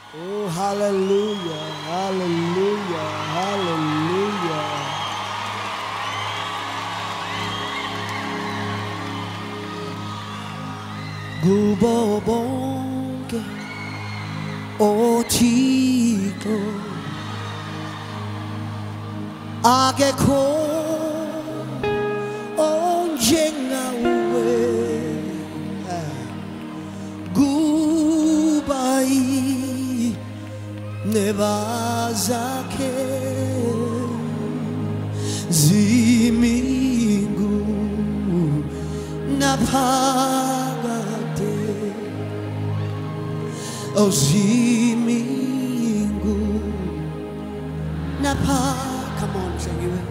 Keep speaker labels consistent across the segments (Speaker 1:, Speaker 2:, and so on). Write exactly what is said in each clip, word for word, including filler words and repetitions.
Speaker 1: Oh, hallelujah, hallelujah, hallelujah. Gubo bonke otiko akekho onjengawe gubai nebazake zimingu naphakade ozimingu napha. Come on, sing it.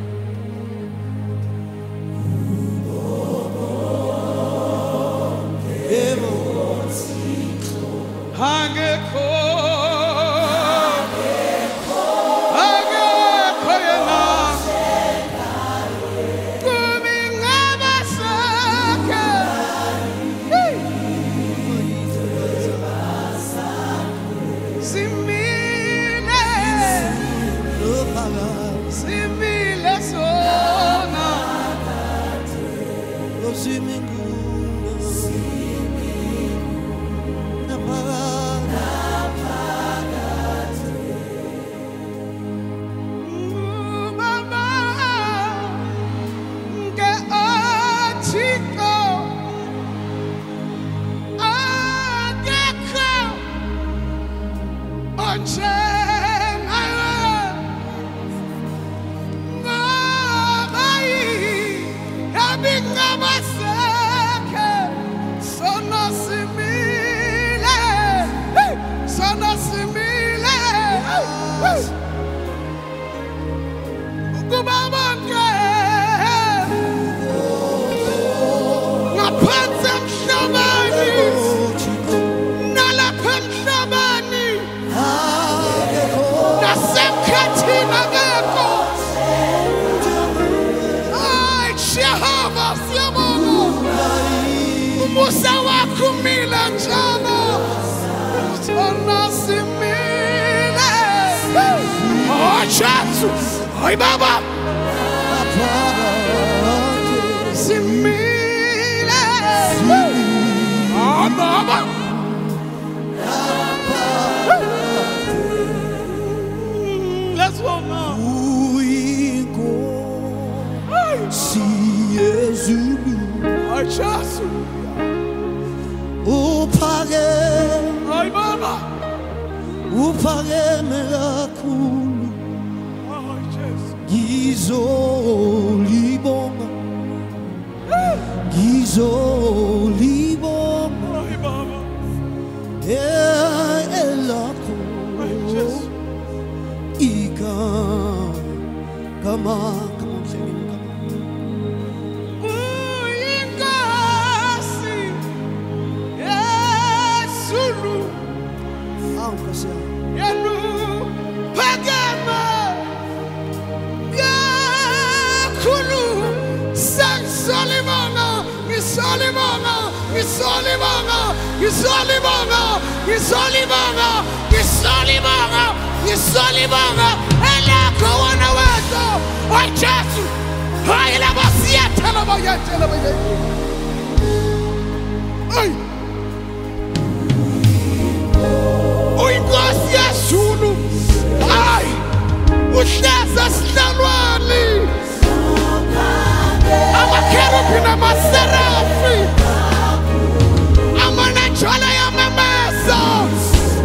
Speaker 2: Oi baba simile ah baba let's go now
Speaker 1: uingo si Zulu
Speaker 2: achasu
Speaker 1: uphake
Speaker 2: oi baba
Speaker 1: uphake mekakhulu Gizolibonga Gizolibonga elakho ika kama kama singing
Speaker 2: uyingasi Yesulu
Speaker 1: aunque
Speaker 2: yenu pagama Solimanga, Solimanga, Solimanga, Solimanga, Solimanga, Solimanga, Solimanga, ela kawana weto, oi Jesu, oi la basia tela baya tela baya, oi, oi gosia sulu, ai, usheza slalwali. I'm a cherubim, I'm a seraphim. I'm an angel, I am a message.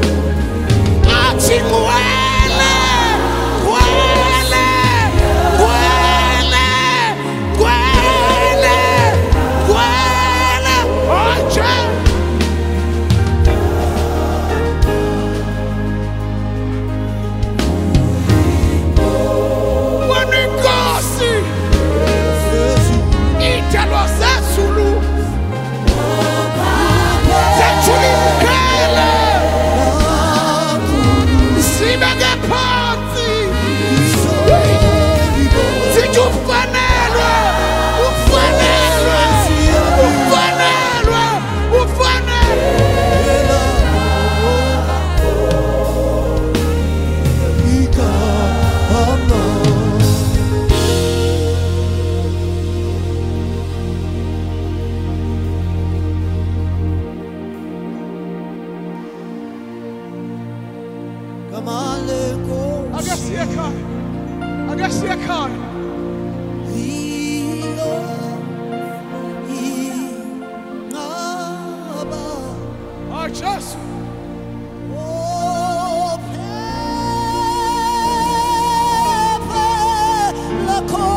Speaker 2: Achimwele, kwele, kwele, kwele, kwele, oje. Wanikosi. Zulu Zachuli Kele Sibaga
Speaker 1: kamaleko
Speaker 2: Akasiye ekhaya. Akasiye ekhaya.
Speaker 1: iyo ingaba
Speaker 2: Oh Jesus.
Speaker 1: oh pepe lako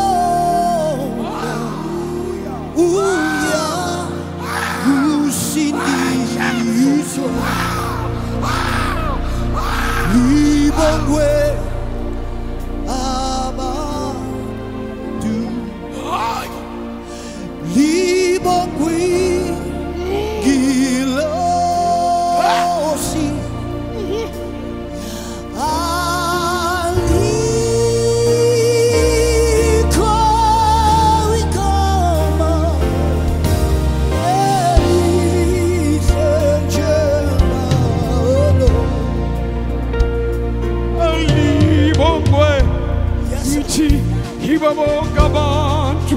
Speaker 1: uya usindiso libongwe abantu libongwe gilosi aliko ikoma elisenjela
Speaker 2: Alibongwe. Ichi hibabonga bantu.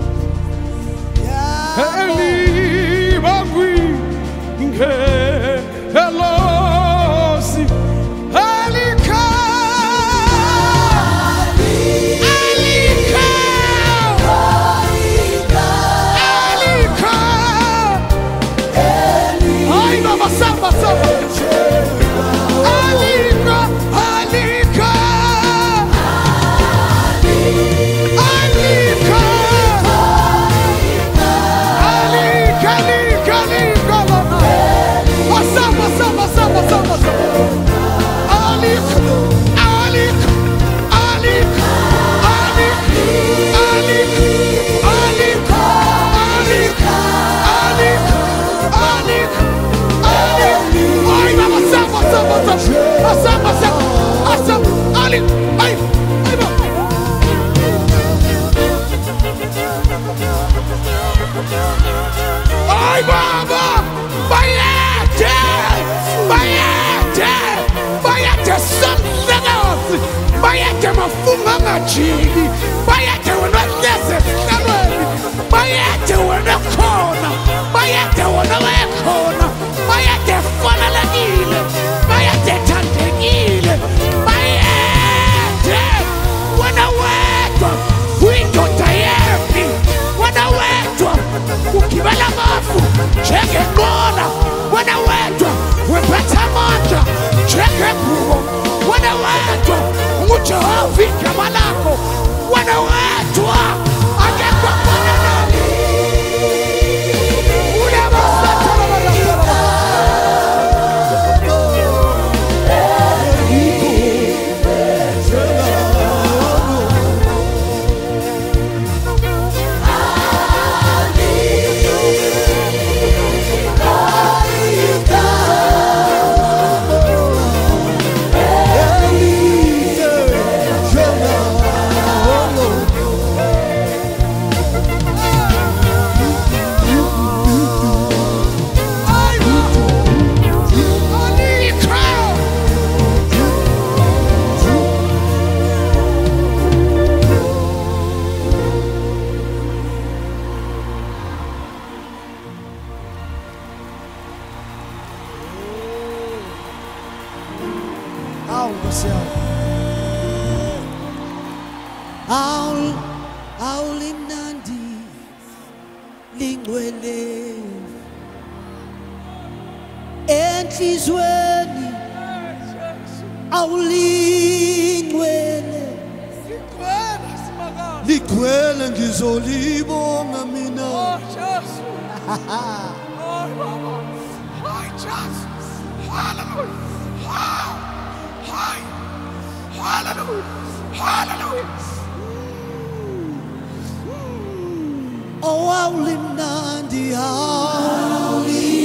Speaker 2: Elibongwe. Ngelosi. Alika. Alika. Alika. Ay, mama, samba, samba. Alika. Alika. Alika. Alika, alika, alika, mama. Oh, samba, samba, samba, samba, samba. Alika. Alika. Alika. Alika. Alika. Alika. Alika. Alika. Alika. Alika. Ay, mama, samba, samba, samba. Ah, samba, samba. Ah, samba. Alika. Ay, ay, mama. Ay, baba! Bayete! Bayete! Bayete something else! Bayete mafunga majini! Bayete wanotese kalweni! Bayete wanakona! Bayete wanawekona! Bayete fanalagile! Bayete tandegile! Bayete! Wanawetwa! Wito tayepi! Wanawetwa! Ukibala mafu! Cheke kona! Wanawetwa! Wepeta moja! Cheke kuo! Wanawetwa! Muchohovi kamalako! Wanawetwa! Agekwa kwa nani! Unamasata na wanasara!
Speaker 1: Au céu. Au au linandi lingwele enhlizweni au lingwele ligcwele ngizolibonga mina.
Speaker 2: Oh, Jesus. Oh, Mama. Hi, Jesus. Hallelujah. Hi. Hi. Hallelujah. Hallelujah.
Speaker 1: Oh, au linandi au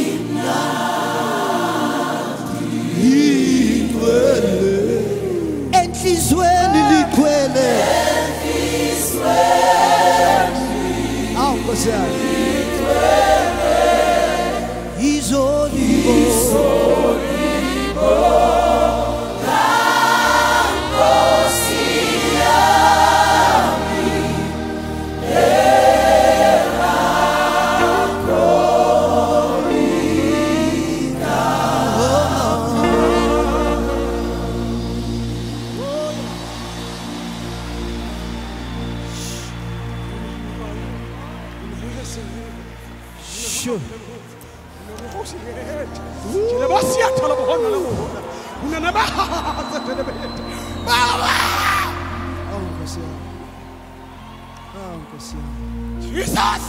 Speaker 1: linandi ligcwele enhlizweni ligcwele au céu. Oh, Nkosi yami. Oh, Nkosi yami.
Speaker 2: Jesus.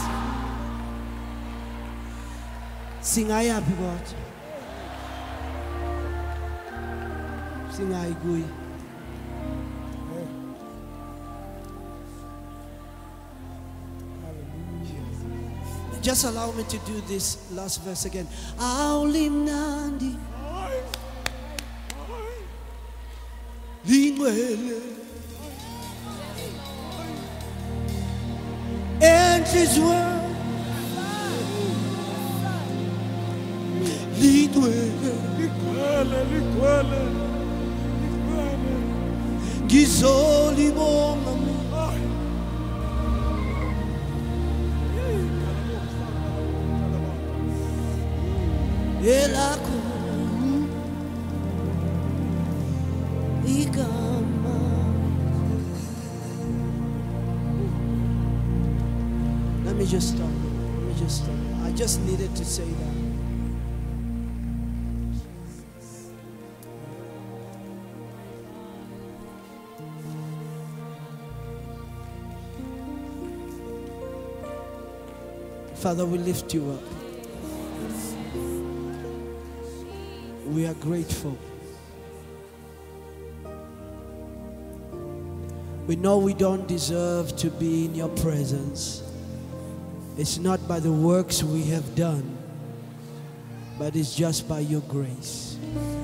Speaker 1: Singayaphi kodwa? Singayi kuye. Just allow me to do this last verse again. Awulimnandi lingwele enhliziywe lingwele
Speaker 2: Likwele, likwele, likwele.
Speaker 1: ngizolibonga elakho igama. Let me just stop. Let me just stop. I just needed to say that. Father, we lift you up. We are grateful. We know we don't deserve to be in your presence. It's not by the works we have done, but it's just by your grace.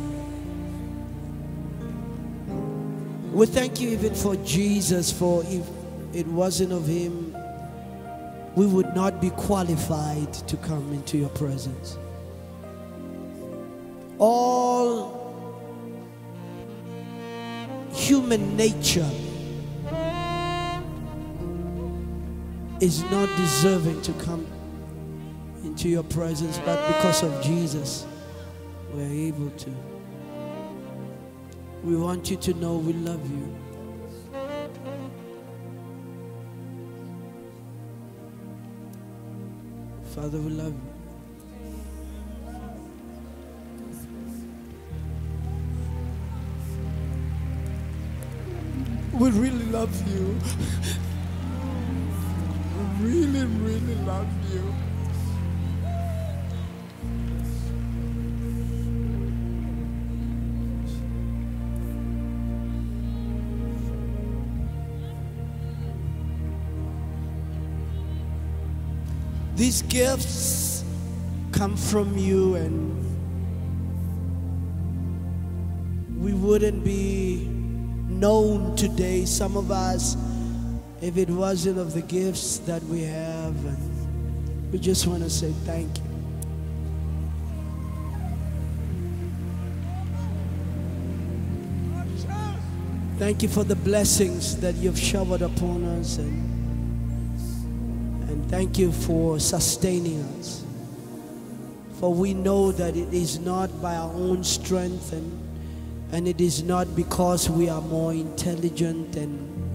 Speaker 1: We thank you even for Jesus, for if it wasn't of him, we would not be qualified to come into your presence. All human nature is not deserving to come into your presence, but because of Jesus, we're able to. We want you to know we love you. Father, we love you.
Speaker 2: We really love you. We really, really love you.
Speaker 1: These gifts come from you, and we wouldn't be known today, some of us, if it wasn't of the gifts that we have. And we just want to say thank you. Thank you for the blessings that you've showered upon us, and And thank you for sustaining us. For we know that it is not by our own strength, and, and it is not because we are more intelligent, and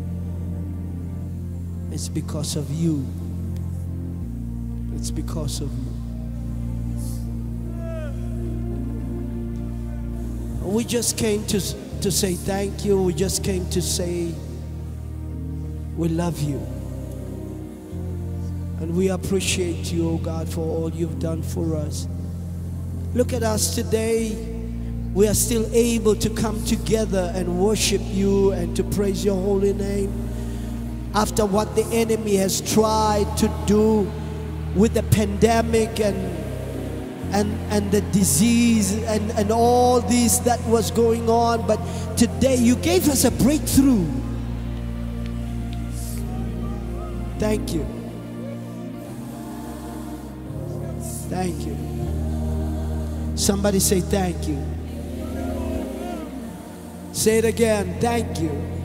Speaker 1: it's because of you. It's because of you. We just came to, to say thank you. We just came to say we love you. And we appreciate you, oh God, for all you've done for us. Look at us today. We are still able to come together and worship you and to praise your holy name. After what the enemy has tried to do with the pandemic and and, and the disease and, and all this that was going on. But today you gave us a breakthrough. Thank you. Thank you. Somebody say thank you. Say it again. Thank you.